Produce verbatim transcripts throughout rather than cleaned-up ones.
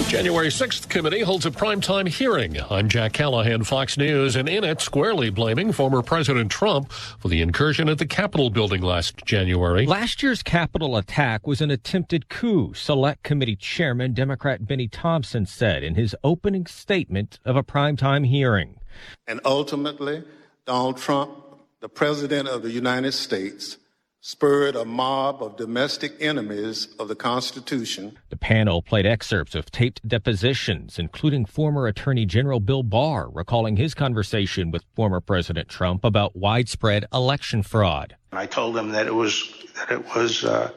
January sixth committee holds a primetime hearing. I'm Jack Callahan, Fox News, and in it, squarely blaming former President Trump for the incursion at the Capitol building last January. Last year's Capitol attack was an attempted coup, Select Committee Chairman Democrat Benny Thompson said in his opening statement of a primetime hearing. And ultimately, Donald Trump, the President of the United States, spurred a mob of domestic enemies of the Constitution. The panel played excerpts of taped depositions, including former Attorney General Bill Barr recalling his conversation with former President Trump about widespread election fraud. I told him that it was that it was uh,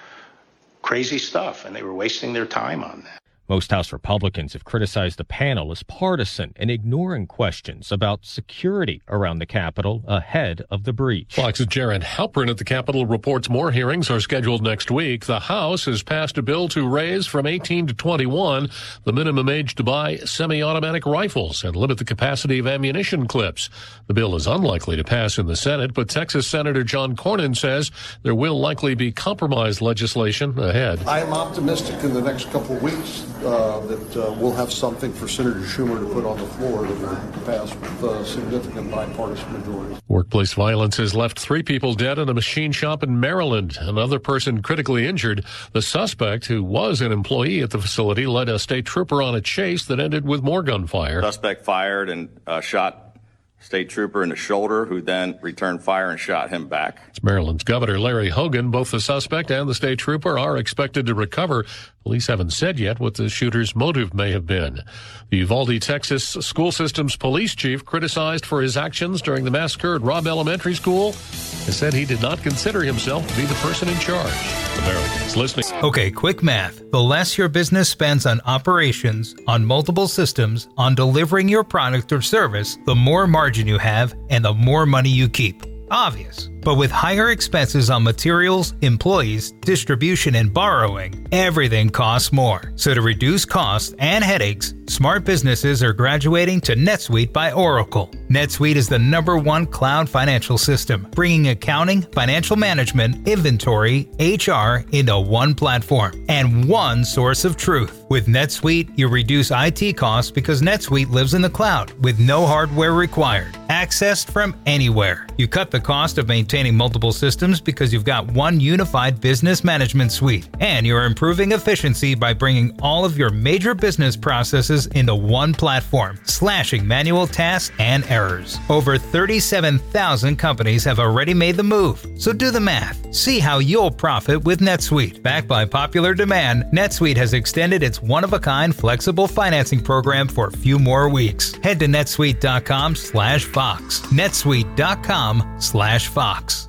crazy stuff, and they were wasting their time on that. Most House Republicans have criticized the panel as partisan and ignoring questions about security around the Capitol ahead of the breach. Fox's Jared Halpern at the Capitol reports more hearings are scheduled next week. The House has passed a bill to raise from eighteen to twenty-one the minimum age to buy semi-automatic rifles and limit the capacity of ammunition clips. The bill is unlikely to pass in the Senate, but Texas Senator John Cornyn says there will likely be compromise legislation ahead. I am optimistic in the next couple of weeks Uh, that uh, we'll have something for Senator Schumer to put on the floor that will pass with uh, significant bipartisan majority. Workplace violence has left three people dead in a machine shop in Maryland. Another person critically injured. The suspect, who was an employee at the facility, led a state trooper on a chase that ended with more gunfire. Suspect fired and uh, shot state trooper in the shoulder, who then returned fire and shot him back. It's Maryland's Governor Larry Hogan. Both the suspect and the state trooper are expected to recover. Police haven't said yet what the shooter's motive may have been. The Uvalde, Texas school system's police chief, criticized for his actions during the massacre at Robb Elementary School, and said he did not consider himself to be the person in charge. Americans listening. Okay, quick math. The less your business spends on operations, on multiple systems, on delivering your product or service, the more margin you have and the more money you keep. Obvious. But with higher expenses on materials, employees, distribution, and borrowing, everything costs more. So to reduce costs and headaches, smart businesses are graduating to NetSuite by Oracle. NetSuite is the number one cloud financial system, bringing accounting, financial management, inventory, H R into one platform and one source of truth. With NetSuite, you reduce I T costs because NetSuite lives in the cloud with no hardware required, accessed from anywhere. You cut the cost of maintaining multiple systems because you've got one unified business management suite, and you're improving efficiency by bringing all of your major business processes into one platform, slashing manual tasks and errors. Over thirty-seven thousand companies have already made the move, so do the math. See how you'll profit with NetSuite. Backed by popular demand, NetSuite has extended its one-of-a-kind flexible financing program for a few more weeks. Head to netsuite.com slash Fox. netsuite.com slash Fox.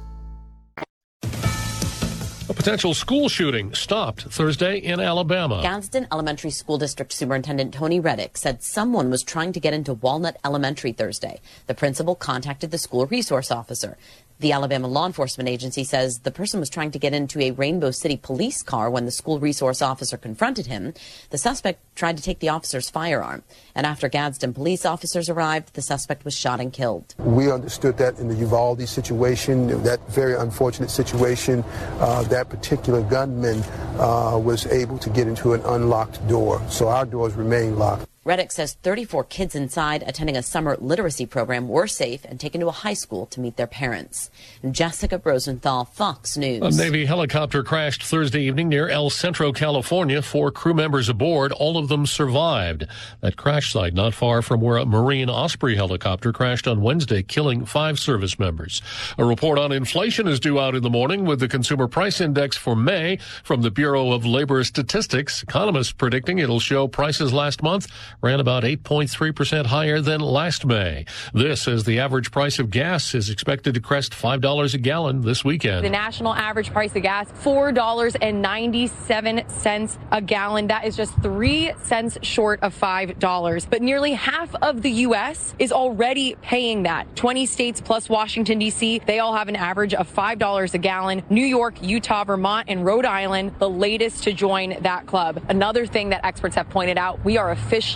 A potential school shooting stopped Thursday in Alabama. Gadsden Elementary School District Superintendent Tony Reddick said someone was trying to get into Walnut Elementary Thursday. The principal contacted the school resource officer. The Alabama Law Enforcement Agency says the person was trying to get into a Rainbow City police car when the school resource officer confronted him. The suspect tried to take the officer's firearm. And after Gadsden police officers arrived, the suspect was shot and killed. We understood that in the Uvalde situation, that very unfortunate situation, uh, that particular gunman uh, was able to get into an unlocked door. So our doors remain locked. Reddick says thirty-four kids inside attending a summer literacy program were safe and taken to a high school to meet their parents. Jessica Rosenthal, Fox News. A Navy helicopter crashed Thursday evening near El Centro, California. Four crew members aboard. All of them survived. That crash site not far from where a Marine Osprey helicopter crashed on Wednesday, killing five service members. A report on inflation is due out in the morning with the Consumer Price Index for May from the Bureau of Labor Statistics. Economists predicting it'll show prices last month ran about eight point three percent higher than last May. This as the average price of gas is expected to crest five dollars a gallon this weekend. The national average price of gas, four dollars and ninety-seven cents a gallon. That is just three cents short of five dollars. But nearly half of the U S is already paying that. twenty states plus Washington, D C, they all have an average of five dollars a gallon. New York, Utah, Vermont, and Rhode Island, the latest to join that club. Another thing that experts have pointed out, we are officially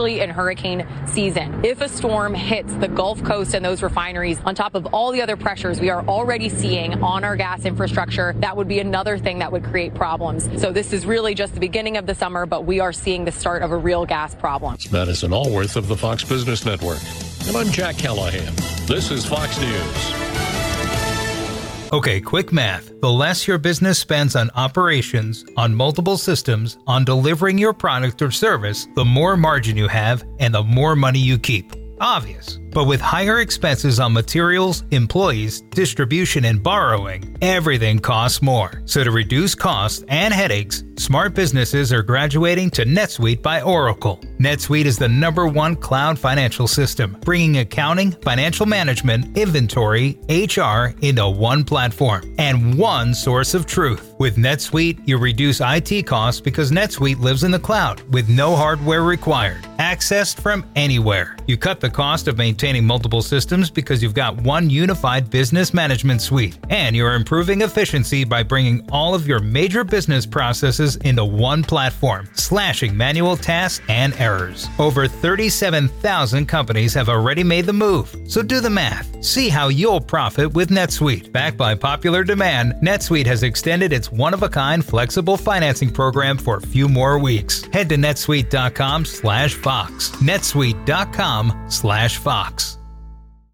especially in hurricane season. If a storm hits the Gulf Coast and those refineries, on top of all the other pressures we are already seeing on our gas infrastructure, that would be another thing that would create problems. So this is really just the beginning of the summer, but we are seeing the start of a real gas problem. It's Madison Allworth of the Fox Business Network. And I'm Jack Callahan. This is Fox News. Okay, quick math. The less your business spends on operations, on multiple systems, on delivering your product or service, the more margin you have and the more money you keep. Obvious. But with higher expenses on materials, employees, distribution, and borrowing, everything costs more. So to reduce costs and headaches, smart businesses are graduating to NetSuite by Oracle. NetSuite is the number one cloud financial system, bringing accounting, financial management, inventory, H R into one platform and one source of truth. With NetSuite, you reduce I T costs because NetSuite lives in the cloud with no hardware required, accessed from anywhere. You cut the cost of maintaining multiple systems because you've got one unified business management suite, and you're improving efficiency by bringing all of your major business processes into one platform, slashing manual tasks and errors. Over thirty-seven thousand companies have already made the move, so do the math. See how you'll profit with NetSuite. Backed by popular demand, NetSuite has extended its one-of-a-kind flexible financing program for a few more weeks. Head to netsuite dot com slash Fox. netsuite dot com slash Fox.